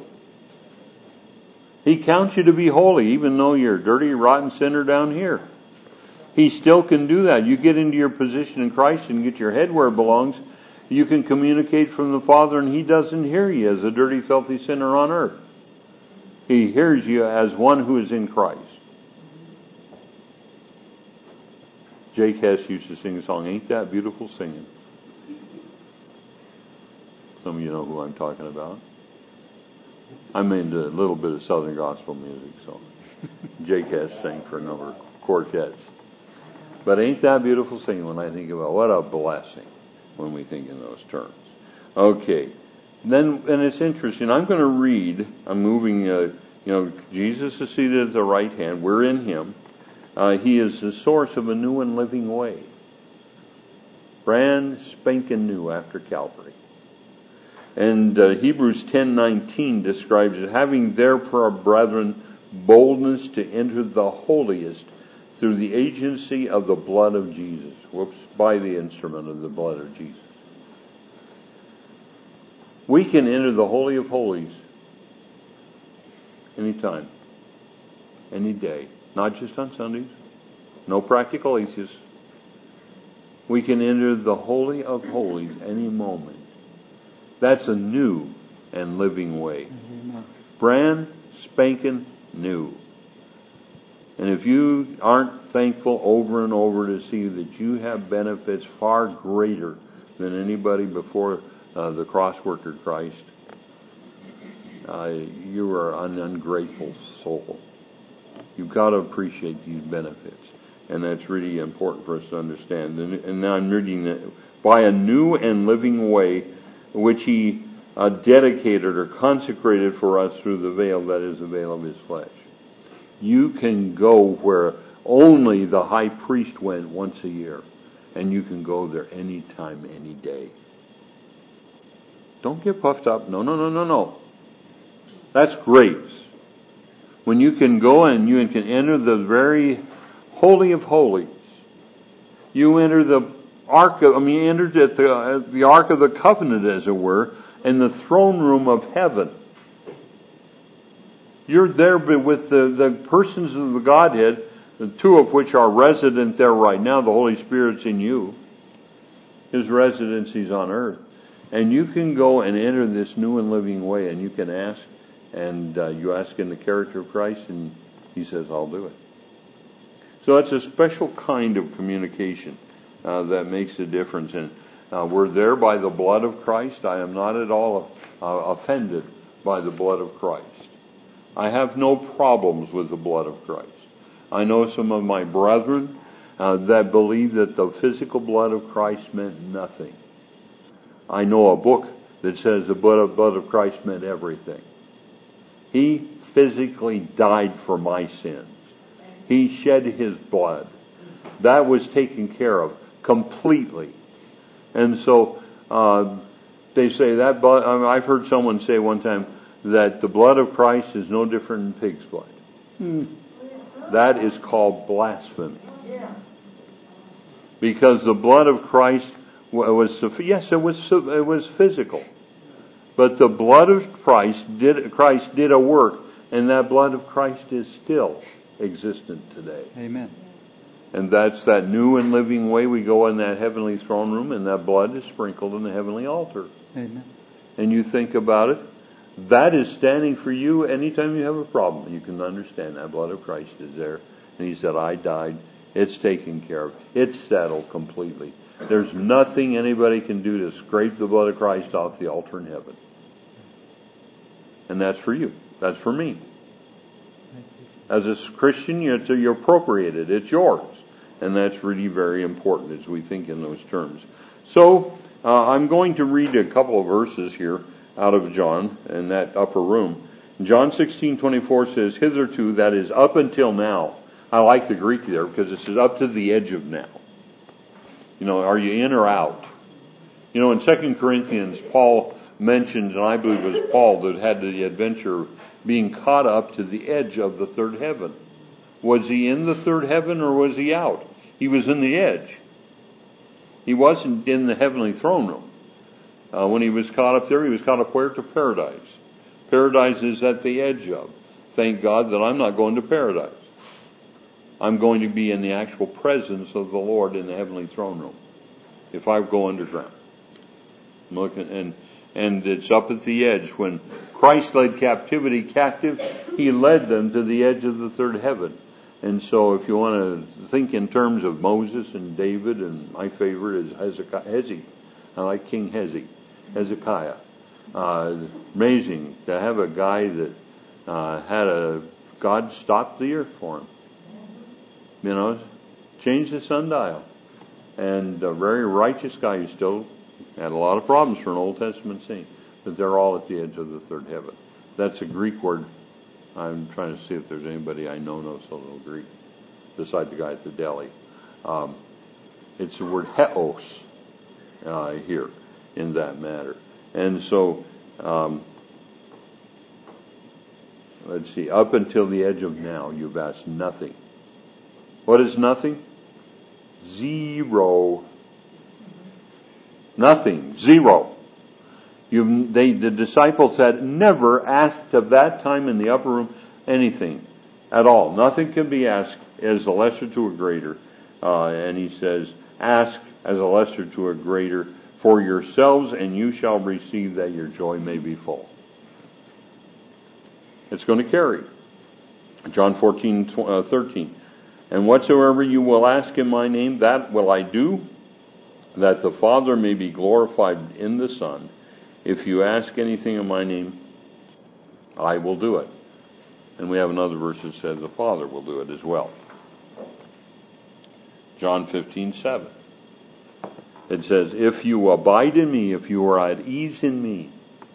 He counts you to be holy even though you're a dirty, rotten sinner down here. He still can do that. You get into your position in Christ and get your head where it belongs, you can communicate from the Father, and He doesn't hear you as a dirty, filthy sinner on earth. He hears you as one who is in Christ. Jake Hess used to sing a song, "Ain't That Beautiful Singing?" Some of you know who I'm talking about. I'm into a little bit of Southern gospel music, so Jake Hess sang for a number of quartets. But ain't that beautiful singing when I think about what a blessing when we think in those terms. Okay. Then, and it's interesting. I'm going to read, I'm moving, Jesus is seated at the right hand. We're in Him. He is the source of a new and living way. Brand spanking new after Calvary. And Hebrews 10:19 describes it, having therefore, brethren, boldness to enter the holiest through the agency of the blood of Jesus. By the instrument of the blood of Jesus. We can enter the Holy of Holies anytime, any day, not just on Sundays. No practical atheists. We can enter the Holy of Holies any moment. That's a new and living way. Brand spanking new. And if you aren't thankful over and over to see that you have benefits far greater than anybody before the cross work of Christ, you are an ungrateful soul. You've got to appreciate these benefits. And that's really important for us to understand. And now I'm reading that by a new and living way which He dedicated or consecrated for us through the veil, that is the veil of His flesh. You can go where only the high priest went once a year, and you can go there anytime, any day. Don't get puffed up. No. That's grace. When you can go and you can enter the very Holy of Holies. You enter the Ark of, entered at the Ark of the Covenant, as it were, in the throne room of heaven. You're there with the persons of the Godhead, the two of which are resident there right now. The Holy Spirit's in you. His residency's on earth. And you can go and enter this new and living way, and you can ask, and you ask in the character of Christ, and He says, I'll do it. So it's a special kind of communication that makes a difference. And we're there by the blood of Christ. I am not at all offended by the blood of Christ. I have no problems with the blood of Christ. I know some of my brethren that believe that the physical blood of Christ meant nothing. I know a book that says the blood of Christ meant everything. He physically died for my sins. He shed His blood. That was taken care of completely. And so they say that blood, I've heard someone say one time that the blood of Christ is no different than pig's blood. That is called blasphemy. Because the blood of Christ was, yes, it was physical. But the blood of Christ did a work, and that blood of Christ is still existent today. Amen. And that's that new and living way. We go in that heavenly throne room, and that blood is sprinkled in the heavenly altar. Amen. And you think about it, that is standing for you anytime you have a problem. You can understand that blood of Christ is there. And He said, I died. It's taken care of. It's settled completely. There's nothing anybody can do to scrape the blood of Christ off the altar in heaven. And that's for you. That's for me. As a Christian, you're appropriated. It's yours. And that's really very important as we think in those terms. So, I'm going to read a couple of verses here out of John in that upper room. John 16:24 says, hitherto, that is up until now. I like the Greek there because it says up to the edge of now. Are you in or out? In 2 Corinthians, Paul mentions, and I believe it was Paul that had the adventure of being caught up to the edge of the third heaven. Was he in the third heaven or was he out? He was in the edge. He wasn't in the heavenly throne room. When he was caught up there, he was caught up where? To paradise. Paradise is at the edge of. Thank God that I'm not going to paradise. I'm going to be in the actual presence of the Lord in the heavenly throne room if I go underground. I'm looking, and it's up at the edge. When Christ led captivity captive, he led them to the edge of the third heaven. And so if you want to think in terms of Moses and David, and my favorite is Hezekiah. I like King Hezekiah. Amazing to have a guy that God stopped the earth for him. You know, changed the sundial. And a very righteous guy who still had a lot of problems for an Old Testament saint. But they're all at the edge of the third heaven. That's a Greek word. I'm trying to see if there's anybody I know knows a little Greek beside the guy at the deli. It's the word heos here in that matter. And so, let's see, up until the edge of now, you've asked nothing. What is nothing? Zero. Nothing. Zero. The disciples had never asked of that time in the upper room anything at all. Nothing can be asked as a lesser to a greater. And he says, ask as a lesser to a greater for yourselves, and you shall receive that your joy may be full. It's going to carry. John 14:13. And whatsoever you will ask in my name, that will I do, that the Father may be glorified in the Son. If you ask anything in my name, I will do it. And we have another verse that says the Father will do it as well. John 15:7. It says, if you abide in me, if you are at ease in me,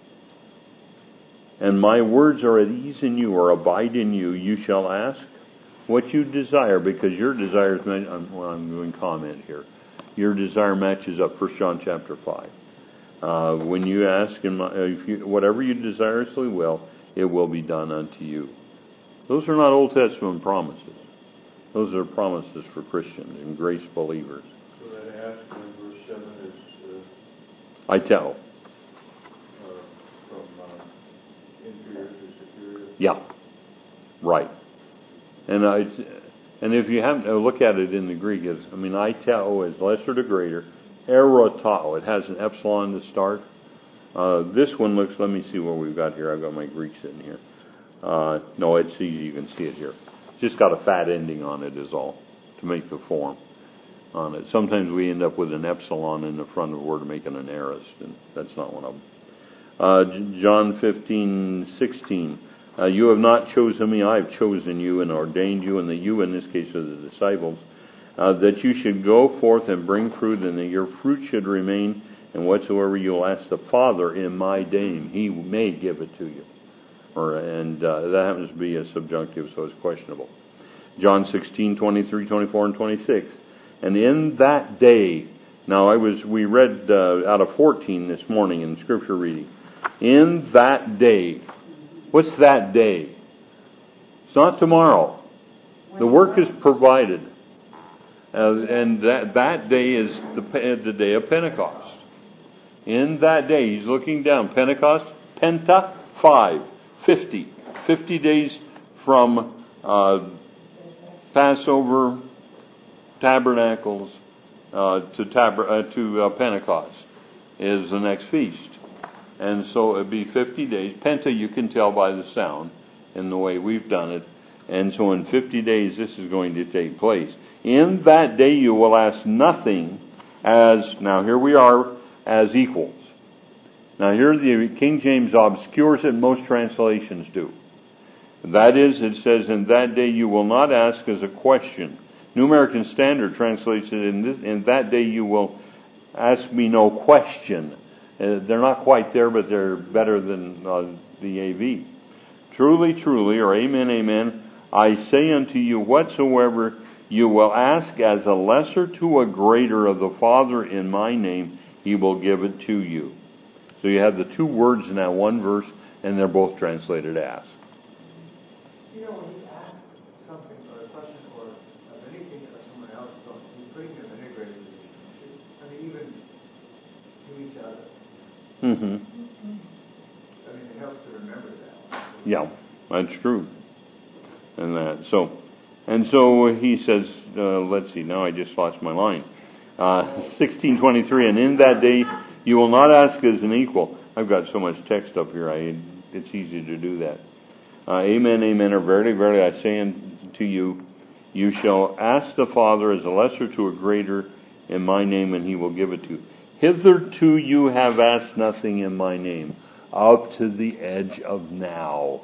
and my words are at ease in you or abide in you, you shall ask what you desire, because your desires, I'm doing comment here. Your desire matches up 1 John chapter 5. When you ask, whatever you desirously will, it will be done unto you. Those are not Old Testament promises. Those are promises for Christians and grace believers. So that ask in verse 7 is... I tell. From inferior to superior? Yeah. Right. And if you happen to look at it in the Greek, I tell is lesser to greater. Erotao, it has an epsilon to start. This one looks, let me see what we've got here. I've got my Greek sitting here. No, it's easy. You can see it here. It's just got a fat ending on it is all to make the form on it. Sometimes we end up with an epsilon in the front of the word making an aorist, and that's not one of them. John 15:16. You have not chosen me, I have chosen you and ordained you, and the you in this case are the disciples, that you should go forth and bring fruit, and that your fruit should remain, and whatsoever you will ask the Father in my name, he may give it to you. That happens to be a subjunctive, so it's questionable. John 16:23, 24, and 26. And in that day, now we read out of 14 this morning in scripture reading. In that day, what's that day? It's not tomorrow. The work is provided. And that day is the day of Pentecost. In that day, he's looking down. Pentecost, Penta, 50 days from Passover, Tabernacles to Pentecost is the next feast. And so it'd be 50 days. Penta, you can tell by the sound and the way we've done it. And so in 50 days, this is going to take place. In that day, you will ask nothing now here we are, as equals. Now here the King James obscures it, most translations do. That is, it says, in that day you will not ask as a question. New American Standard translates it, in that day you will ask me no question. They're not quite there, but they're better than the AV. Truly, truly, or amen, amen, I say unto you, whatsoever you will ask as a lesser to a greater of the Father in my name, he will give it to you. So you have the two words in that one verse, and they're both translated ask. When you ask something or a question Mm-hmm. I mean, it helps to remember that. Yeah, that's true. And so he says, let's see, now I just lost my line. 16:23, and in that day you will not ask as an equal. I've got so much text up here, it's easy to do that. Amen, amen, or verily, verily, I say unto you, you shall ask the Father as a lesser to a greater in my name, and he will give it to you. Hitherto you have asked nothing in my name, up to the edge of now.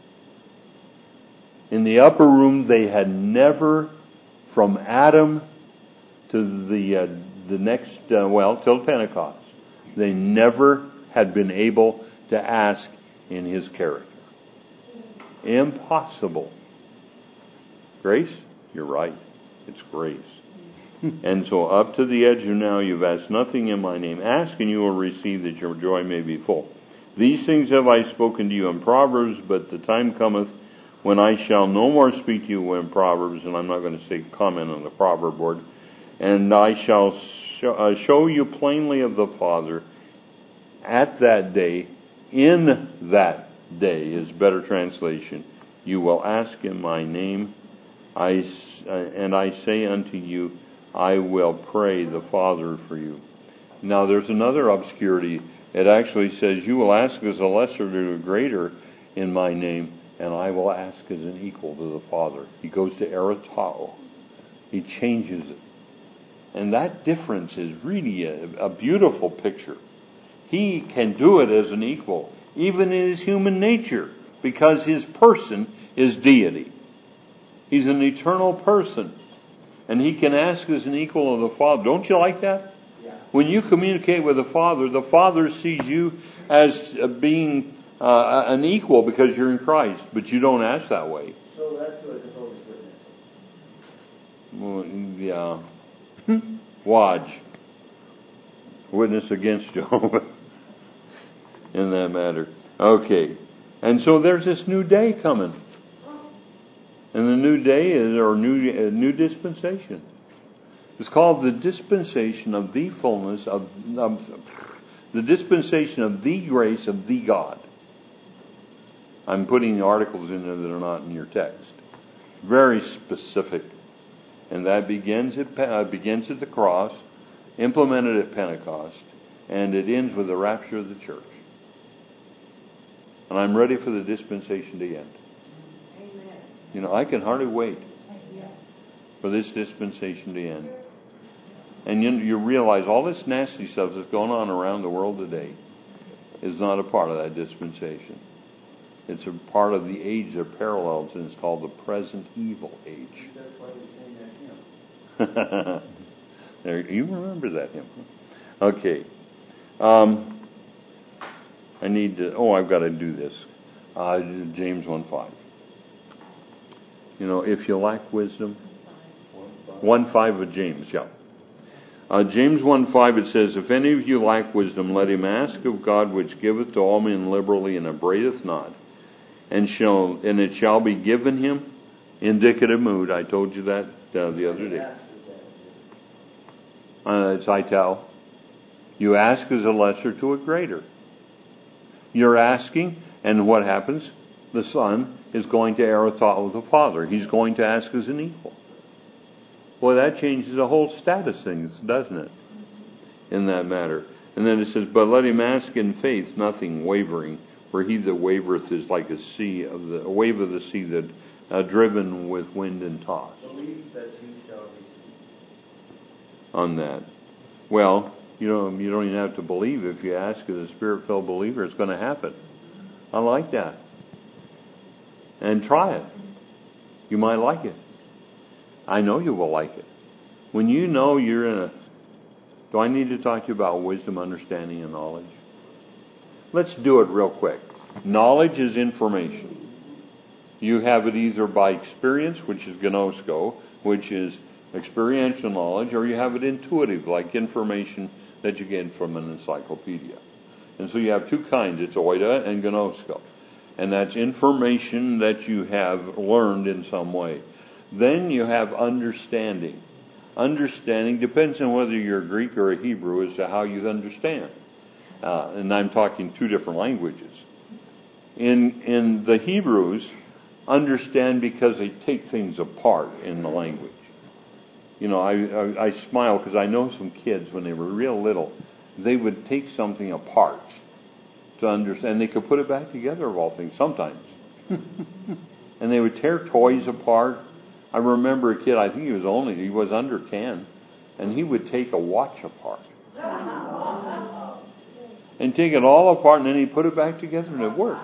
In the upper room, they had never, from Adam to the next, till Pentecost, they never had been able to ask in his character. Impossible. Grace? You're right. It's grace. And so up to the edge of now, you've asked nothing in my name. Ask and you will receive, that your joy may be full. These things have I spoken to you in Proverbs, but the time cometh when I shall no more speak to you in Proverbs, and I'm not going to say comment on the proverb board, and I shall show you plainly of the Father at that day. In that day is better translation. You will ask in my name, and I say unto you, I will pray the Father for you. Now there's another obscurity. It actually says, you will ask as a lesser to a greater in my name, and I will ask as an equal to the Father. He goes to eritao. He changes it. And that difference is really a beautiful picture. He can do it as an equal, even in his human nature, because his person is deity. He's an eternal person. And he can ask as an equal of the Father. Don't you like that? Yeah. When you communicate with the Father sees you as being an equal because you're in Christ, but you don't ask that way. So that's who a Jehovah's Witness. Well, yeah. Watch. Witness against Jehovah in that matter. Okay. And so there's this new day coming. And the new day is our new dispensation. It's called the dispensation of the fullness of the dispensation of the grace of the God. I'm putting the articles in there that are not in your text. Very specific. And that begins at the cross, implemented at Pentecost, and it ends with the rapture of the church. And I'm ready for the dispensation to end. Amen. I can hardly wait for this dispensation to end. And you realize all this nasty stuff that's going on around the world today is not a part of that dispensation. It's a part of the age that parallels, and it's called the present evil age. That's why we sang that hymn. There, you remember that hymn. Okay. I need to, I've got to do this. James 1:5. If you lack wisdom, 1:5 of James, yeah. James 1:5, it says, if any of you lack wisdom, let him ask of God, which giveth to all men liberally and upbraideth not, and it shall be given him. Indicative mood. I told you that the other day. It's ital. You ask as a lesser to a greater. You're asking, and what happens? The Son is going to eritao with the Father. He's going to ask as an equal. Boy, that changes the whole status things, doesn't it? In that matter. And then it says, but let him ask in faith, nothing wavering. For he that wavereth is like a wave of the sea that driven with wind and tossed. Believe that you shall receive. On that. Well, you don't even have to believe. If you ask as a Spirit-filled believer, it's going to happen. I like that. And try it. You might like it. I know you will like it. When you know you're in do I need to talk to you about wisdom, understanding, and knowledge? Let's do it real quick. Knowledge is information. You have it either by experience, which is gnosko, which is experiential knowledge, or you have it intuitive, like information that you get from an encyclopedia. And so you have two kinds. It's oida and gnosko. And that's information that you have learned in some way. Then you have understanding. Understanding depends on whether you're a Greek or a Hebrew as to how you understand. And I'm talking two different languages. In the Hebrews, understand because they take things apart in the language. You know, I smile because I know some kids when they were real little, they would take something apart to understand. They could put it back together of all things sometimes. And they would tear toys apart. I remember a kid, I think he was under 10, and he would take a watch apart. And take it all apart, and then he'd put it back together, and it worked.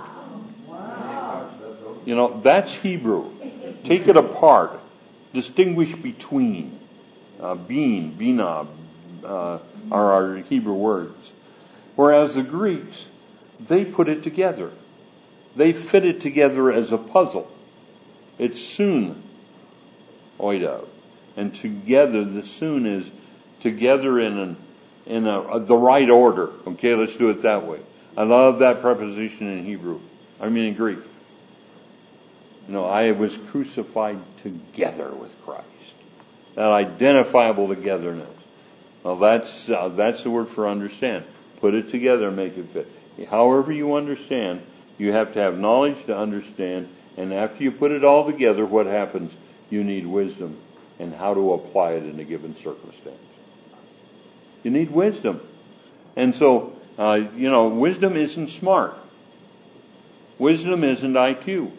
You know, that's Hebrew. Take it apart. Distinguish between. Bina, are our Hebrew words. Whereas the Greeks, they put it together. They fit it together as a puzzle. It's soon, oida. And together, the soon is together in the right order. Okay, let's do it that way. I love that preposition in in Greek. You know, I was crucified together with Christ. That identifiable togetherness. Well, that's the word for understand. Put it together and make it fit. However you understand, you have to have knowledge to understand. And after you put it all together, what happens? You need wisdom and how to apply it in a given circumstance. You need wisdom. And so, wisdom isn't smart. Wisdom isn't IQ.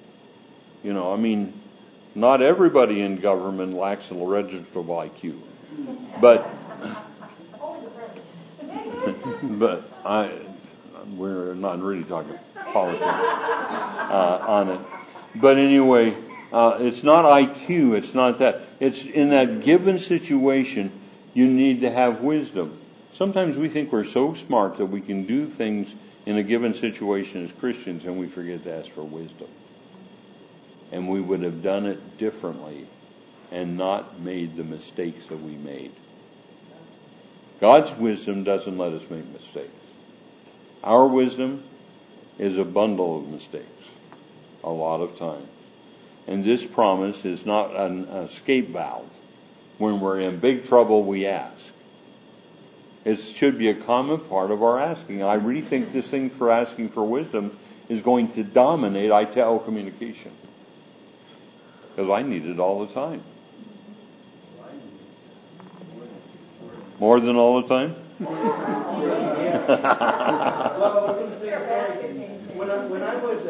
Not everybody in government lacks a registrable IQ. But we're not really talking politics on it. But anyway, it's not IQ. It's not that. It's in that given situation, you need to have wisdom. Sometimes we think we're so smart that we can do things in a given situation as Christians, and we forget to ask for wisdom. And we would have done it differently and not made the mistakes that we made. God's wisdom doesn't let us make mistakes. Our wisdom is a bundle of mistakes a lot of times. And this promise is not an escape valve. When we're in big trouble, we ask. It should be a common part of our asking. I really think this thing for asking for wisdom is going to dominate ITEL communication. Because I need it all the time. More than all the time? Well, I was going to say a story. When I was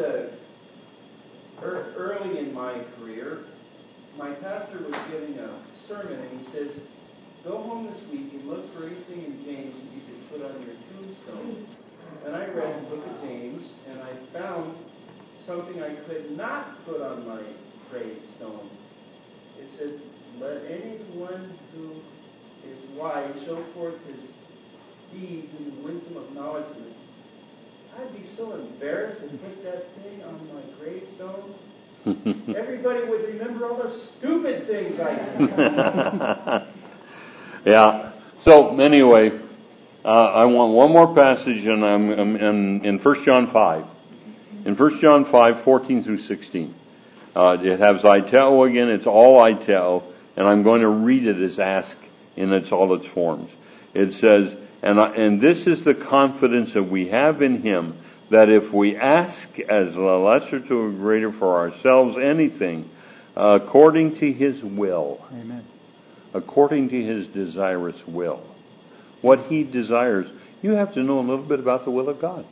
early in my career, my pastor was giving a sermon, and he says, go home this week and look for anything in James that you can put on your tombstone. And I read the book of James, and I found something I could not put on my gravestone. It said, let anyone who is wise show forth his deeds in the wisdom of knowledge. I'd be so embarrassed to put that thing on my gravestone. Everybody would remember all the stupid things I did. Yeah. So anyway, I want one more passage, and I'm in 1 John 5. In 1 John 5, 14 through 16. It has ITEL again. It's all ITEL, and I'm going to read it as ask in all its forms. It says, and this is the confidence that we have in Him, that if we ask as a lesser to a greater for ourselves anything, according to His will. Amen. According to His desirous will. What He desires. You have to know a little bit about the will of God.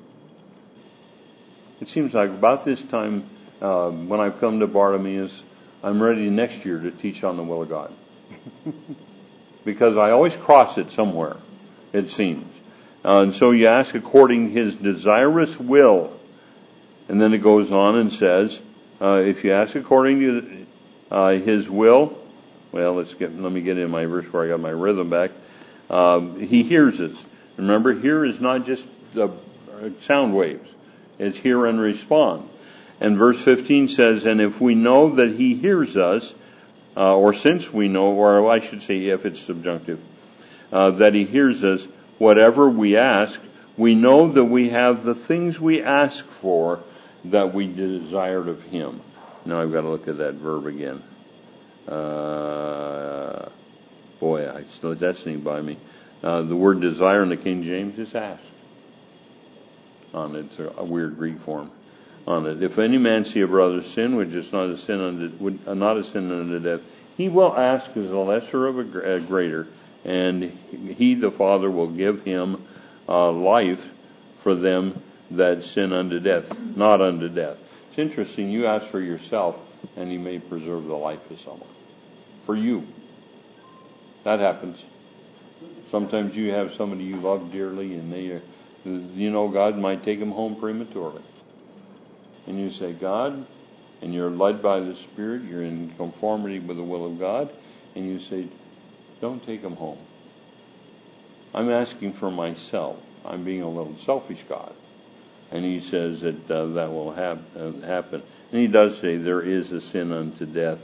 It seems like about this time, when I've come to Bartimaeus, I'm ready next year to teach on the will of God. Because I always cross it somewhere, it seems. And so you ask according His desirous will. And then it goes on and says, if you ask according to His will, well, let me get in my verse where I got my rhythm back. He hears us. Remember, hear is not just the sound waves. It's hear and respond. And verse 15 says, and if we know that He hears us, or since we know, or I should say if it's subjunctive, that He hears us, whatever we ask, we know that we have the things we ask for that we desired of Him. Now I've got to look at that verb again. That's sneaked by me. The word desire in the King James is ask. On it, it's a weird Greek form. On it, if any man see a brother sin, which is not a sin unto death, he will ask as a lesser of a greater, and he, the Father, will give him life for them that sin unto death, not unto death. It's interesting. You ask for yourself, and he may preserve the life of someone. For you. That happens. Sometimes you have somebody you love dearly, and they, God might take them home prematurely. And you say, God, and you're led by the Spirit, you're in conformity with the will of God, and you say, don't take them home. I'm asking for myself. I'm being a little selfish God. And he says that that will happen. And he does say there is a sin unto death.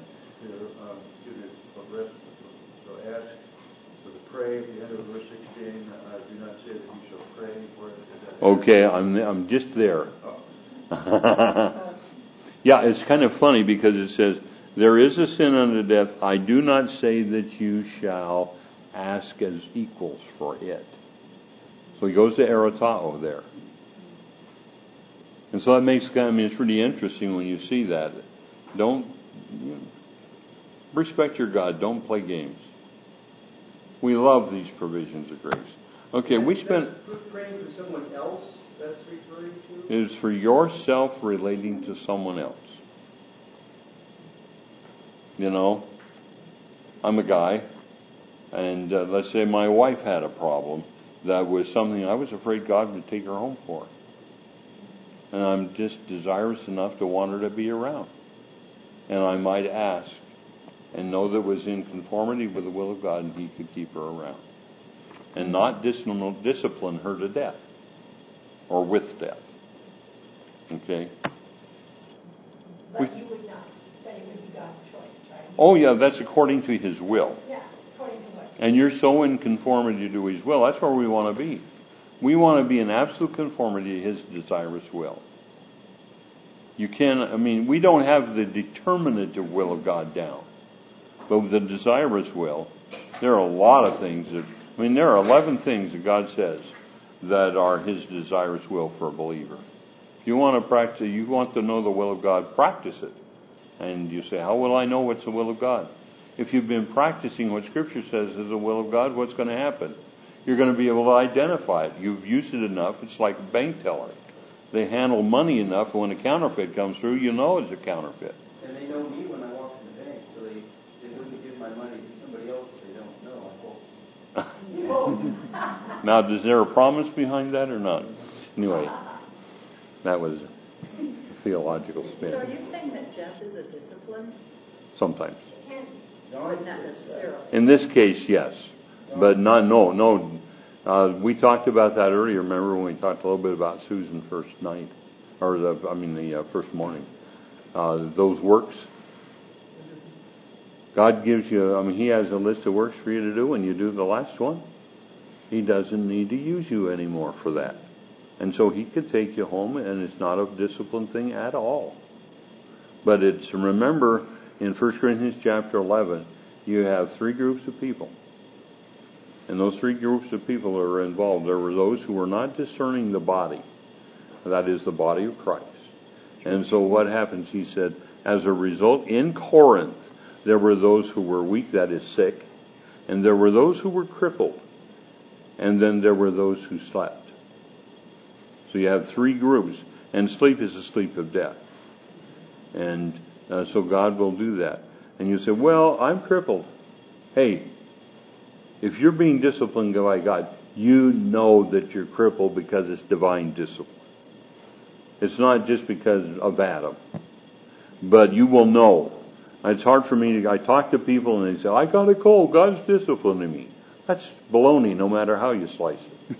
So ask, so to pray, at the end of verse 16, do not say that you shall pray for it. Okay, I'm just there. Yeah, it's kind of funny because it says, there is a sin unto death. I do not say that you shall ask as equals for it. So he goes to eratao there. And so that makes, it's really interesting when you see that. Don't, respect your God. Don't play games. We love these provisions of grace. Okay, we spent... Praying for someone else, that's referring to? It is for yourself relating to someone else. I'm a guy, and let's say my wife had a problem that was something I was afraid God would take her home for. And I'm just desirous enough to want her to be around. And I might ask and know that it was in conformity with the will of God and he could keep her around. And not discipline her to death or with death. Okay? But you would not. Then it would be God's choice, right? Oh yeah, that's according to his will. Yeah, according to what? And you're so in conformity to his will. That's where we want to be. We want to be in absolute conformity to his desirous will. We don't have the determinative will of God down. But with the desirous will, there are a lot of things there are 11 things that God says that are his desirous will for a believer. If you want to practice, you want to know the will of God, practice it. And you say, how will I know what's the will of God? If you've been practicing what Scripture says is the will of God, what's going to happen? You're going to be able to identify it. You've used it enough. It's like a bank teller. They handle money enough, and when a counterfeit comes through, you know it's a counterfeit. And they know me when I walk in the bank, so they wouldn't give my money to somebody else if they don't know, I hope. Now, is there a promise behind that or not? Anyway, that was a theological spin. So are you saying that death is a discipline? Sometimes. It can be. But not necessarily. In this case, yes. But no. We talked about that earlier. Remember when we talked a little bit about Susan first night, or the first morning. Those works. God gives you. He has a list of works for you to do, and you do the last one. He doesn't need to use you anymore for that, and so he could take you home, and it's not a discipline thing at all. But remember in 1 Corinthians chapter 11, you have 3 groups of people. And those 3 groups of people are involved. There were those who were not discerning the body. That is the body of Christ. And so what happens, he said, as a result, in Corinth, there were those who were weak, that is sick. And there were those who were crippled. And then there were those who slept. So you have 3 groups. And sleep is a sleep of death. And so God will do that. And you say, well, I'm crippled. Hey, if you're being disciplined by God, you know that you're crippled because it's divine discipline. It's not just because of Adam. But you will know. It's hard for me I talk to people and they say, I got a cold, God's disciplining me. That's baloney no matter how you slice it.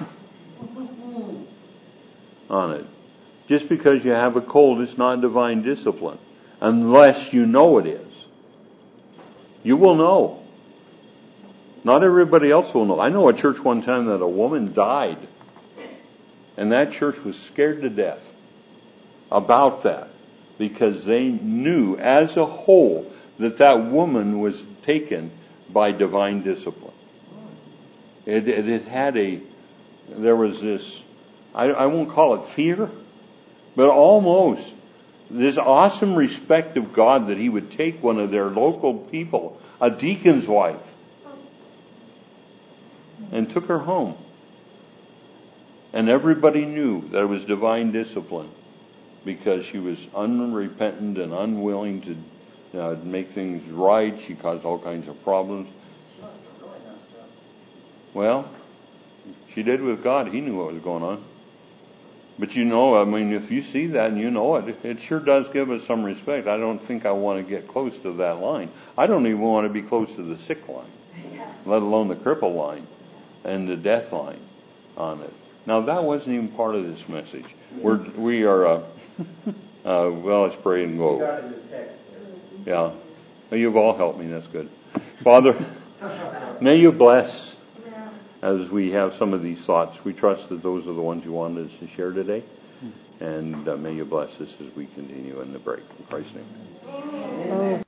On it. Just because you have a cold, it's not divine discipline. Unless you know it is. You will know. Not everybody else will know. I know a church one time that a woman died. And that church was scared to death about that. Because they knew as a whole that woman was taken by divine discipline. It had there was this, I won't call it fear, but almost this awesome respect of God that he would take one of their local people, a deacon's wife, and took her home. And everybody knew that it was divine discipline because she was unrepentant and unwilling to make things right. She caused all kinds of problems. Well, she did with God. He knew what was going on. But if you see that and you know it, it sure does give us some respect. I don't think I want to get close to that line. I don't even want to be close to the sick line, let alone the cripple line and the death line on it. Now, that wasn't even part of this message. We are, well, let's pray and go. You got it in the text there. Yeah. Well, you've all helped me. That's good. Father, may you bless as we have some of these thoughts. We trust that those are the ones you wanted us to share today. And may you bless us as we continue in the break. In Christ's name.